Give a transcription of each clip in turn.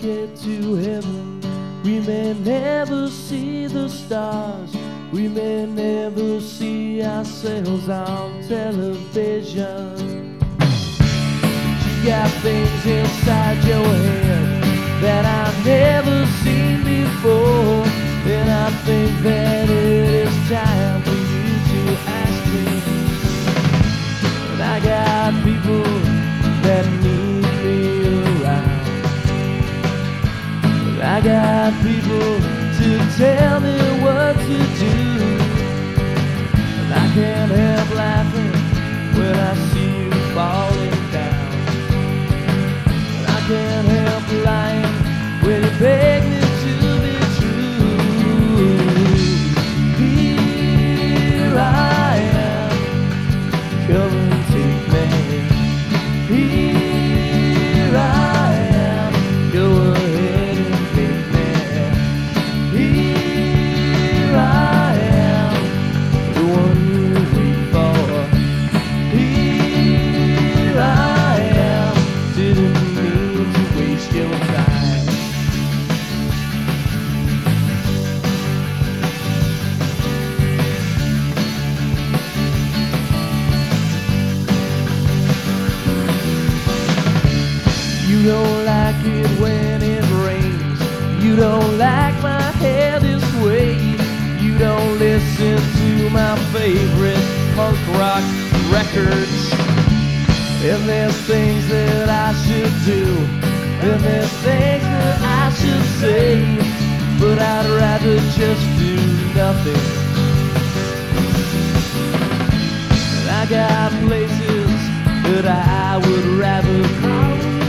get to heaven, we may never see the stars, we may never see ourselves on television. You got things inside your head that I've never seen before, and I think that it is time for you to ask me. And I got people that need me around, and I got people to tell me what to do, and I can't help laughing when I see you falling down, and I can't help lying when you beg me to be true. Here I am, come and take me. Here I am, go ahead and take me. Here I am, the one you wait for. Here I am, didn't mean to waste your time. You don't like it when it rains, you don't like my hair this way, you don't listen to my favorite punk rock records. And there's things that I should do, and there's things that I should say, but I'd rather just do nothing. And I got places that I would rather go,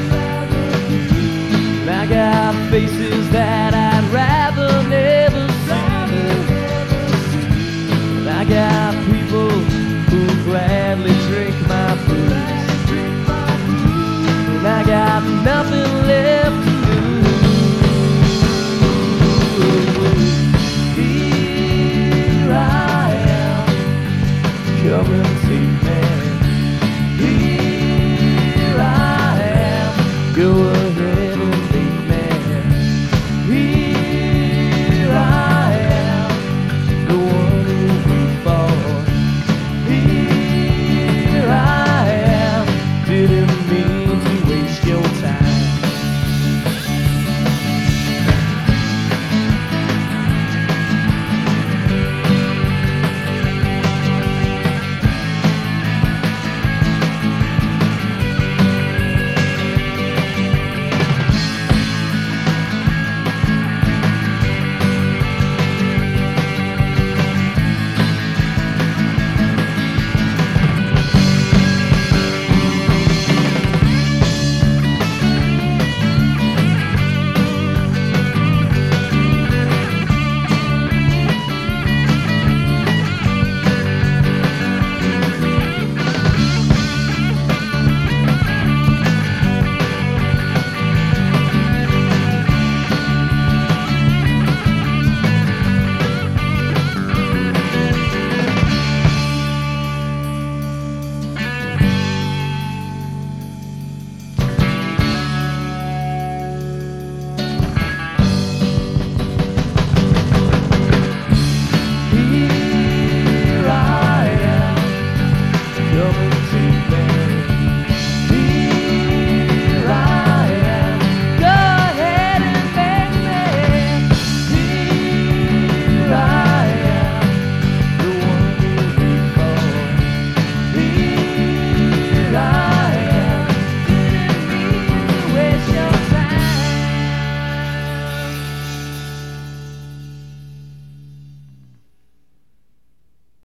and I got faces that I'd rather never see, and I got people who gladly drink my booze, and I got nothing